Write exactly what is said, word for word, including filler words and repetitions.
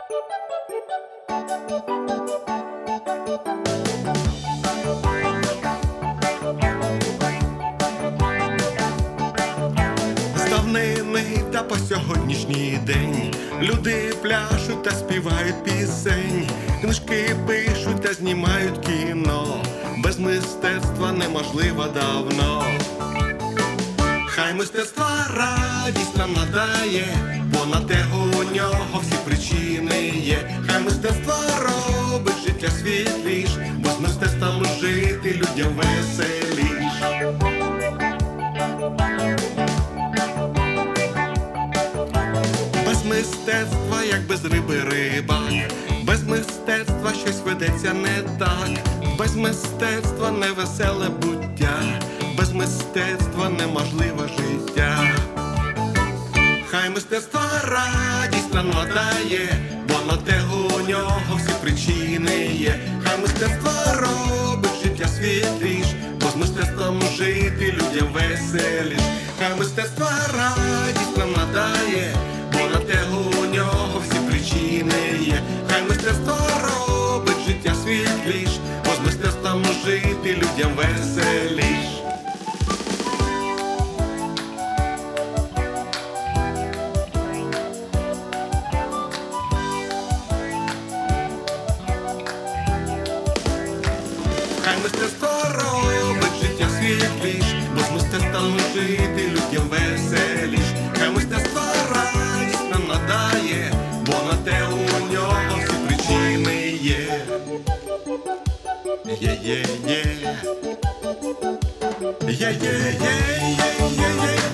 З давнини та по сьогоднішній день люди пляшуть та співають пісень, книжки пишуть та знімають кіно. Без мистецтва неможливо давно. Хай мистецтво радість нам надає, бо на те у нього всі причини є. Хай мистецтво робить життя світліш, бо з мистецтвом жити людям веселіш. Без мистецтва, як без риби рибак, без мистецтва щось ведеться не так. Без мистецтва невеселе буття, без мистецтва неможливе життя. Хай мистецтво радість нам надає, бо на те у нього всі причини є. Хай мистецтво робить життя світліш, бо з мистецтвом жити людям веселіш. Хай мистецтво радість нам надає, бо на те у нього всі причини є. Хай мистецтво робить життя світліш, бо з мистецтвом жити людям веселіш. Хай мистецтво робить життя світліш, бо з мистецтвом жити людям веселіш. Хай мистецтво радість нам надає, бо на те у нього всі причини є. Є-є-є. Є-є-є-є-є-є.